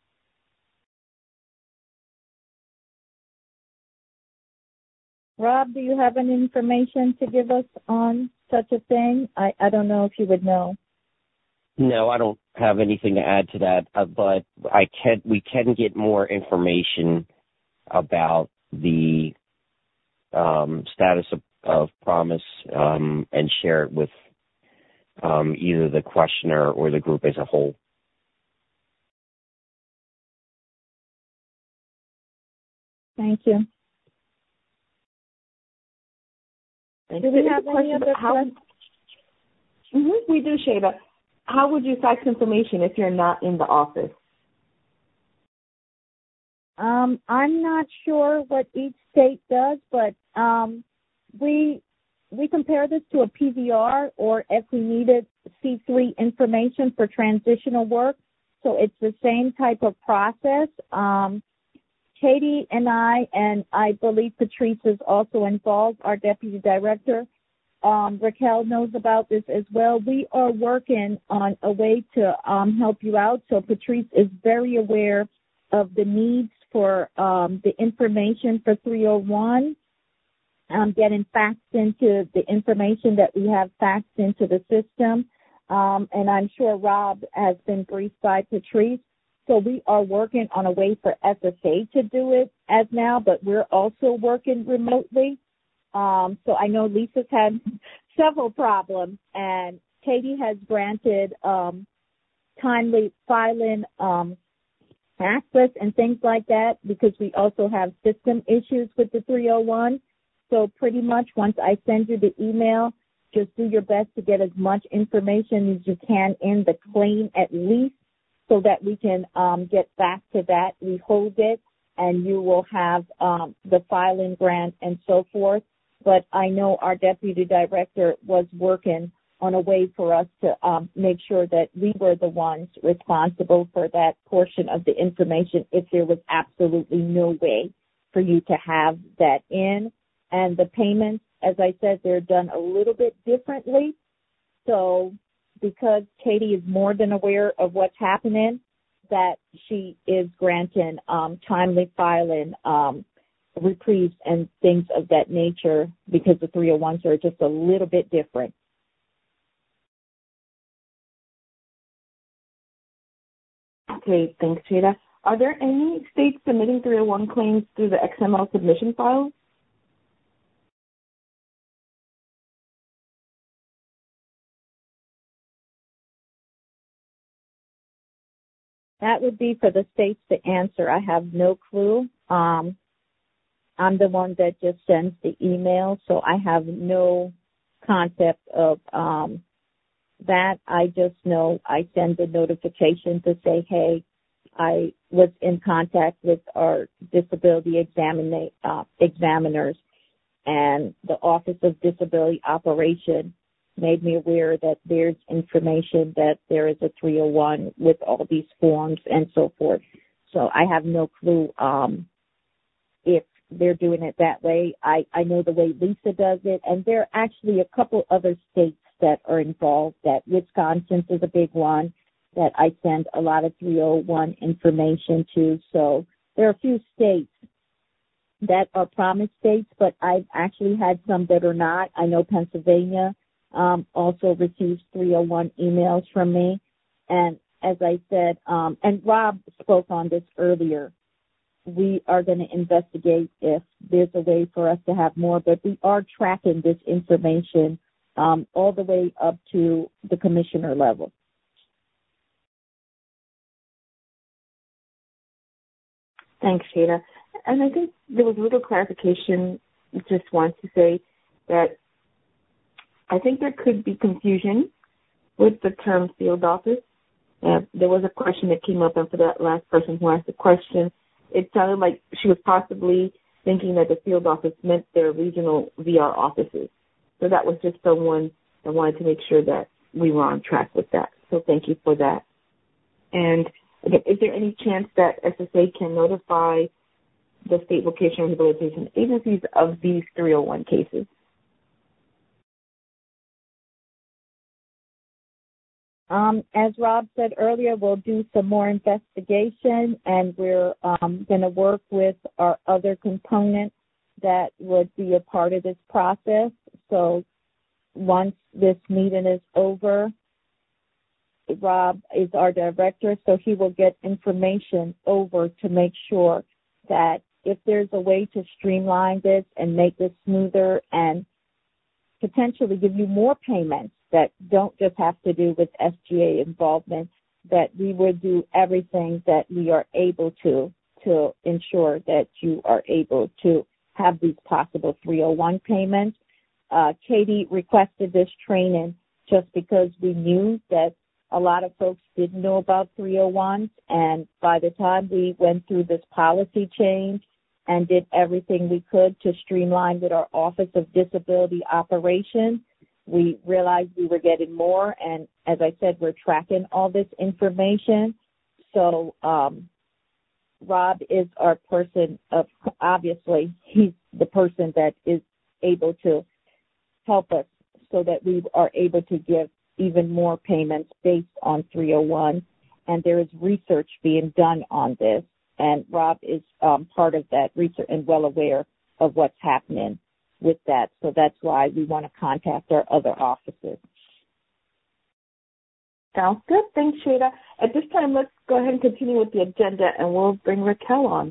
Rob, do you have any information to give us on such a thing? I, I don't know if you would know. No, I don't have anything to add to that, uh, but I can. We can get more information about the um, status of, of Promise um, and share it with um, either the questioner or the group as a whole. Thank you. Thank do you. we have any other questions? Mm-hmm, we do, Shada. How would you fax information if you're not in the office? Um, I'm not sure what each state does, but um, we we compare this to a P V R, or if we needed C three information for transitional work. So it's the same type of process. Um, Katie and I, and I believe Patrice is also involved, our deputy director. Um, Raquel knows about this as well. We are working on a way to um, help you out. So Patrice is very aware of the needs for um, the information for three oh one, um, getting faxed into the information that we have faxed into the system. Um, and I'm sure Rob has been briefed by Patrice. So we are working on a way for S S A to do it as now, but we're also working remotely. Um, so I know Lisa's had several problems, and Katie has granted um, timely filing um, access and things like that, because we also have system issues with the three oh one. So pretty much once I send you the email, just do your best to get as much information as you can in the claim at least, so that we can um, get back to that. We hold it, and you will have um, the filing grant and so forth. But I know our deputy director was working on a way for us to um, make sure that we were the ones responsible for that portion of the information if there was absolutely no way for you to have that in. And the payments, as I said, they're done a little bit differently. So because Katie is more than aware of what's happening, that she is granting um, timely filing um, reprieves and things of that nature, because the three oh ones are just a little bit different. Okay, thanks, Shada. Are there any states submitting three oh one claims through the X M L submission file? That would be for the states to answer. I have no clue. Um, I'm the one that just sends the email, so I have no concept of um, that. I just know I send the notification to say, hey, I was in contact with our disability examina- uh, examiners, and the Office of Disability Operation made me aware that there's information that there is a three oh one with all these forms and so forth. So I have no clue um, if they're doing it that way. I, I know the way Lisa does it, and there are actually a couple other states that are involved. That Wisconsin is a big one that I send a lot of three oh one information to. So there are a few states that are promise states, but I've actually had some that are not. I know Pennsylvania Um, also receives three oh one emails from me. And as I said, um, and Rob spoke on this earlier, we are going to investigate if there's a way for us to have more, but we are tracking this information um, all the way up to the commissioner level. Thanks, Shada. And I think there was a little clarification. Just want to say that I think there could be confusion with the term field office. Uh, there was a question that came up, and for that last person who asked the question, it sounded like she was possibly thinking that the field office meant their regional V R offices. So that was just someone that wanted to make sure that we were on track with that. So thank you for that. And again, is there any chance that S S A can notify the state vocational rehabilitation agencies of these three oh one cases? Um, as Rob said earlier, we'll do some more investigation, and we're um, going to work with our other component that would be a part of this process. So once this meeting is over, Rob is our director, so he will get information over to make sure that if there's a way to streamline this and make this smoother and potentially give you more payments that don't just have to do with S G A involvement, that we would do everything that we are able to to ensure that you are able to have these possible three oh one payments. Uh, Katie requested this training just because we knew that a lot of folks didn't know about three oh ones, and by the time we went through this policy change and did everything we could to streamline with our Office of Disability Operations, we realized we were getting more, and as I said, we're tracking all this information. So um, Rob is our person of, obviously, he's the person that is able to help us so that we are able to give even more payments based on three oh one, and there is research being done on this, and Rob is um, part of that research and well aware of what's happening with that, so that's why we want to contact our other offices. Sounds good. Thanks, Shada. At this time, let's go ahead and continue with the agenda, and we'll bring Raquel on.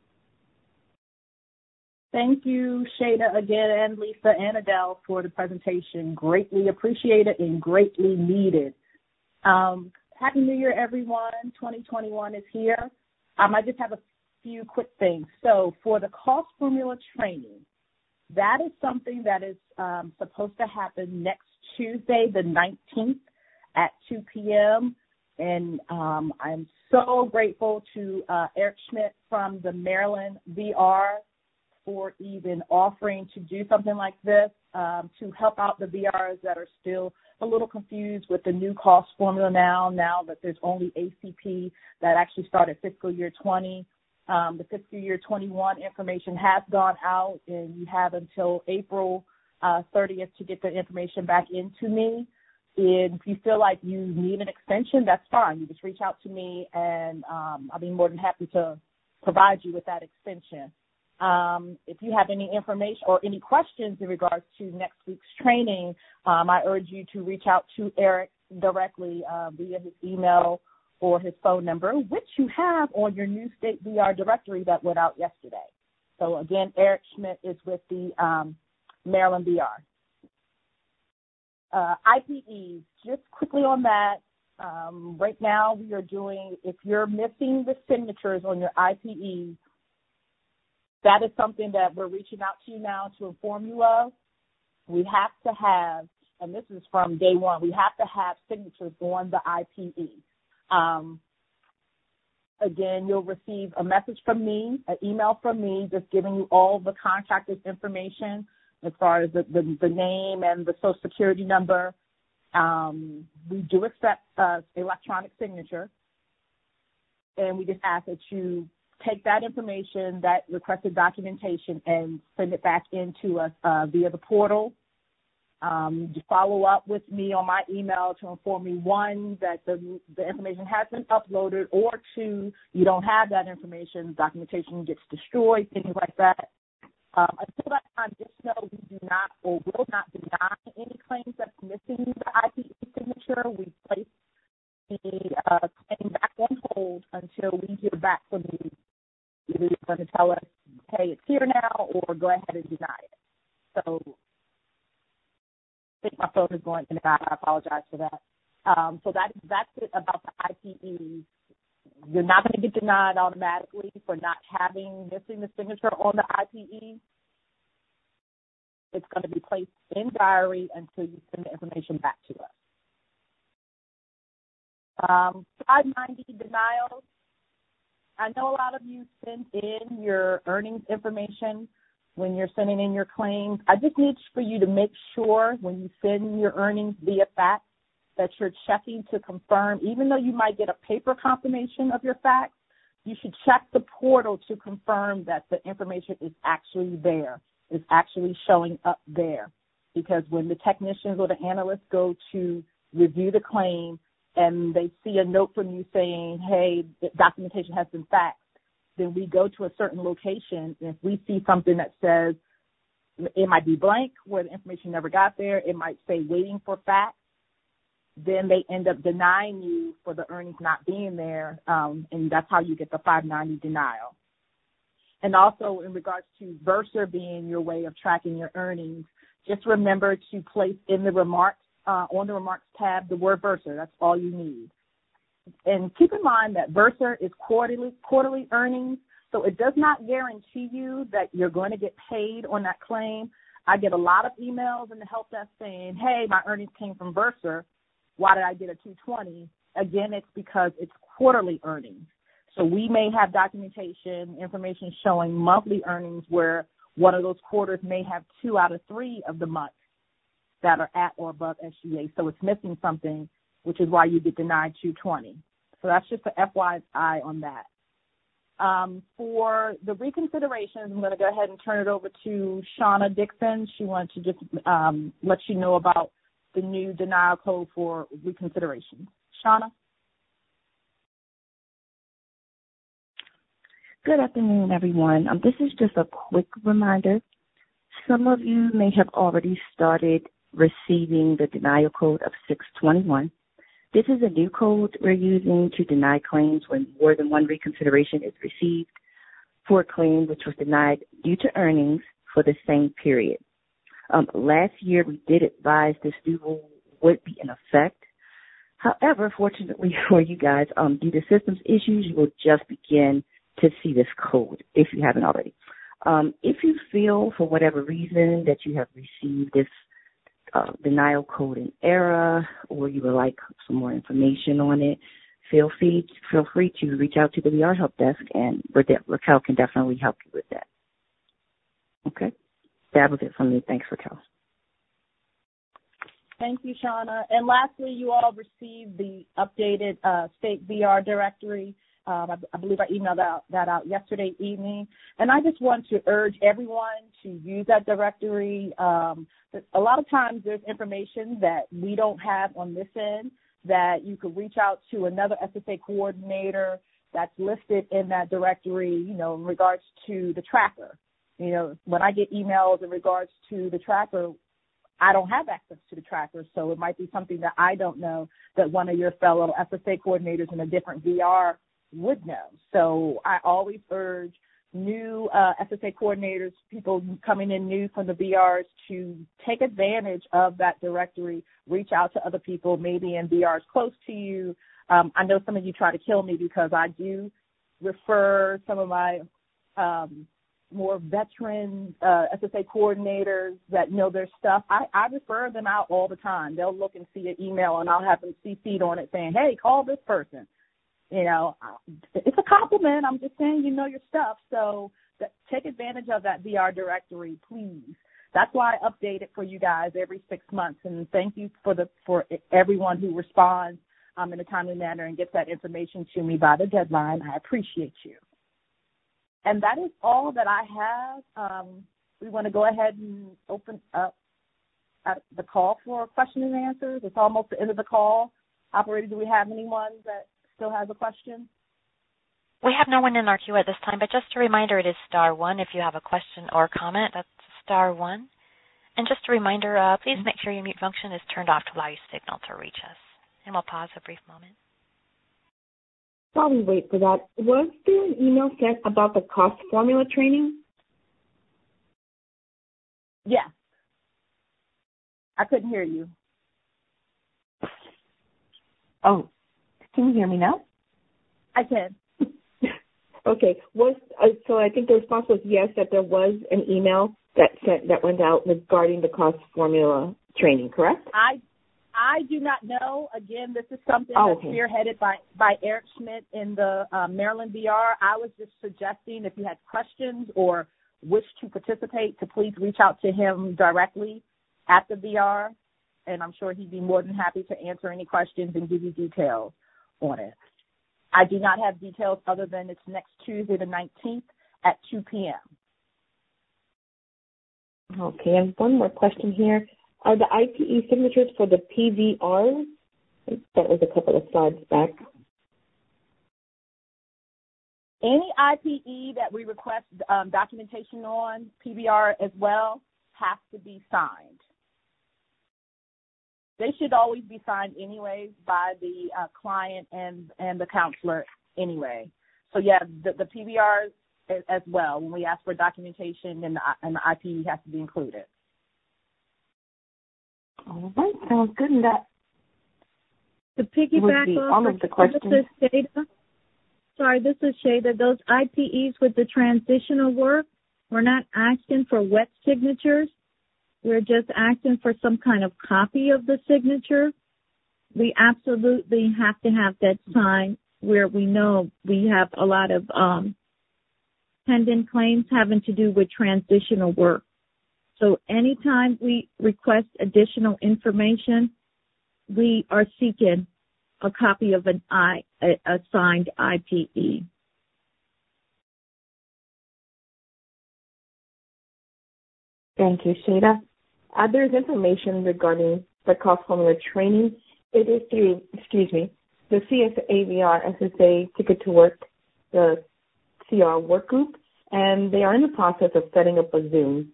Thank you, Shada, again, and Lisa and Adele for the presentation. Greatly appreciated and greatly needed. Um, Happy New Year, everyone. twenty twenty-one is here. Um, I just have a few quick things. So for the cost formula training, that is something that is um, supposed to happen next Tuesday, the nineteenth at two p.m. And um, I'm so grateful to uh, Eric Schmidt from the Maryland V R for even offering to do something like this um, to help out the V Rs that are still a little confused with the new cost formula now, now that there's only A C P that actually started fiscal year twenty. Um, the fiscal year twenty-one information has gone out, and you have until April uh, thirtieth to get the information back into me. And if you feel like you need an extension, that's fine. You just reach out to me, and um, I'll be more than happy to provide you with that extension. Um, if you have any information or any questions in regards to next week's training, um, I urge you to reach out to Eric directly uh, via his email or his phone number, which you have on your new state V R directory that went out yesterday. So, again, Eric Schmidt is with the um, Maryland V R. Uh, I P Es, just quickly on that, um, right now we are doing, if you're missing the signatures on your I P Es, that is something that we're reaching out to you now to inform you of. We have to have, and this is from day one, we have to have signatures on the I P E. Um, again, you'll receive a message from me, an email from me, just giving you all the contractor's information as far as the, the, the name and the social security number. Um, we do accept uh, electronic signature, and we just ask that you take that information, that requested documentation, and send it back into us uh, via the portal. Um, you follow up with me on my email to inform me, one, that the, the information has been uploaded, or two, you don't have that information, documentation gets destroyed, things like that. Um, until that time, just know we do not or will not deny any claims that's missing the I P E signature. We place the uh, claim back on hold until we hear back from you. Either you're going to tell us, hey, it's here now, or go ahead and deny it. So I think my phone is going in and out. I apologize for that. Um, so that, that's it about the I P Es. You're not going to get denied automatically for not having, missing the signature on the I P E. It's going to be placed in diary until you send the information back to us. Um, five ninety denials. I know a lot of you send in your earnings information when you're sending in your claims. I just need for you to make sure when you send your earnings via fax that you're checking to confirm. Even though you might get a paper confirmation of your fax, you should check the portal to confirm that the information is actually there, is actually showing up there. Because when the technicians or the analysts go to review the claim and they see a note from you saying, hey, the documentation has been faxed, then we go to a certain location, and if we see something that says it might be blank where the information never got there, it might say waiting for fax, then they end up denying you for the earnings not being there, um, and that's how you get the five ninety denial. And also in regards to Versa being your way of tracking your earnings, just remember to place in the remarks, uh, on the remarks tab, the word Versa. That's all you need. And keep in mind that Versa is quarterly quarterly earnings, So it does not guarantee you that you're going to get paid on that claim. I get a lot of emails in the help desk saying, hey, my earnings came from Bursar. Why did I get a two twenty? Again, it's because it's quarterly earnings. So we may have documentation, information showing monthly earnings where one of those quarters may have two out of three of the months that are at or above S G A. So it's missing something, which is why you get denied two twenty. So that's just the F Y I on that. Um, for the reconsiderations, I'm going to go ahead and turn it over to Shauna Dixon. She wanted to just um, let you know about the new denial code for reconsideration. Shauna? Good afternoon, everyone. Um, this is just a quick reminder. Some of you may have already started receiving the denial code of six twenty-one. This is a new code we're using to deny claims when more than one reconsideration is received for a claim which was denied due to earnings for the same period. Um, last year, we did advise this new rule would be in effect. However, fortunately for you guys, um, due to systems issues, you will just begin to see this code if you haven't already. Um, if you feel, for whatever reason, that you have received this uh, denial code in error, or you would like some more information on it, feel free feel free to reach out to the V R Help Desk, and Raquel can definitely help you with that. Okay? That was it from me. Thanks, Raquel. Thank you, Shauna. And lastly, you all received the updated uh, state V R directory. Um, I, I believe I emailed that out, that out yesterday evening. And I just want to urge everyone to use that directory. Um, a lot of times there's information that we don't have on this end that you could reach out to another S S A coordinator that's listed in that directory, you know, in regards to the tracker. You know, when I get emails in regards to the tracker, I don't have access to the tracker, so it might be something that I don't know that one of your fellow S S A coordinators in a different V R would know. So I always urge new uh, S S A coordinators, people coming in new from the V Rs, to take advantage of that directory, reach out to other people, maybe in V Rs close to you. Um, I know some of you try to kill me because I do refer some of my um, more veteran uh, S S A coordinators that know their stuff. I, I refer them out all the time. They'll look and see an email, and I'll have them C C'd on it saying, hey, call this person. You know, it's a compliment. I'm just saying you know your stuff. So that, take advantage of that V R directory, please. That's why I update it for you guys every six months. And thank you for the for everyone who responds um, in a timely manner and gets that information to me by the deadline. I appreciate you. And that is all that I have. Um, we want to go ahead and open up the call for questions and answers. It's almost the end of the call. Operator, do we have anyone that still has a question? We have no one in our queue at this time, but just a reminder, it is star one if you have a question or comment. That's star one. And just a reminder, uh, please make sure your mute function is turned off to allow your signal to reach us. And we'll pause a brief moment. While we wait for that, was there an email sent about the cost formula training? Yes. I couldn't hear you. Oh, can you hear me now? I can. Okay. Was uh, so I think the response was yes, that there was an email that sent that went out regarding the cost formula training, correct? I I do not know. Again, this is something oh, that's okay. spearheaded by, by Eric Schmidt in the uh, Maryland V R. I was just suggesting if you had questions or wish to participate, to please reach out to him directly at the V R, and I'm sure he'd be more than happy to answer any questions and give you details on it. I do not have details other than it's next Tuesday the nineteenth at two p.m. Okay, and one more question here. Are the I P E signatures for the P V Rs? That was a couple of slides back. Any I P E that we request um, documentation on, P V R as well, has to be signed. They should always be signed anyway by the uh, client and, and the counselor anyway. So, yeah, the, the P V Rs as, as well. When we ask for documentation, and the, and the I P E has to be included. All right, sounds good. And that the piggyback off of the question. data. Sorry, this is Shada. Those I P Es with the transitional work, we're not asking for wet signatures. We're just asking for some kind of copy of the signature. We absolutely have to have that signed where we know we have a lot of um, pending claims having to do with transitional work. So anytime we request additional information, we are seeking a copy of an I, a, a signed I P E. Thank you, Shada. Uh, there's information regarding the cost formula training. It is through, excuse me, the C S A V R S S A Ticket to Work, the C R work group, and they are in the process of setting up a Zoom.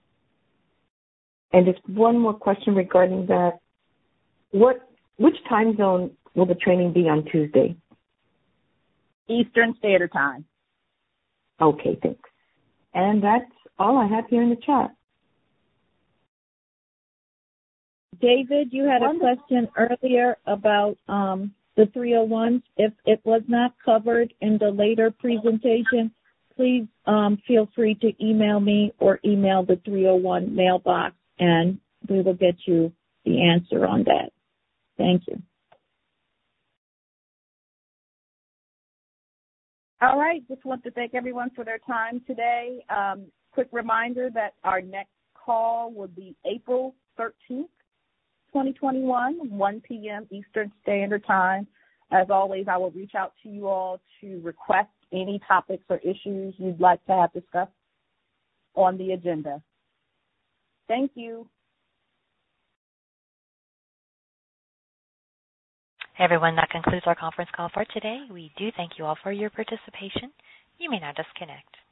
And just one more question regarding that. What, which time zone will the training be on Tuesday? Eastern Standard Time. Okay, thanks. And that's all I have here in the chat. David, you had a question earlier about um, the three oh ones. If it was not covered in the later presentation, please um, feel free to email me or email the three oh one mailbox, and we will get you the answer on that. Thank you. All right. Just want to thank everyone for their time today. Um, quick reminder that our next call will be April thirteenth, twenty twenty-one, one p.m. Eastern Standard Time. As always, I will reach out to you all to request any topics or issues you'd like to have discussed on the agenda. Thank you. Hey everyone, that concludes our conference call for today. We do thank you all for your participation. You may now disconnect.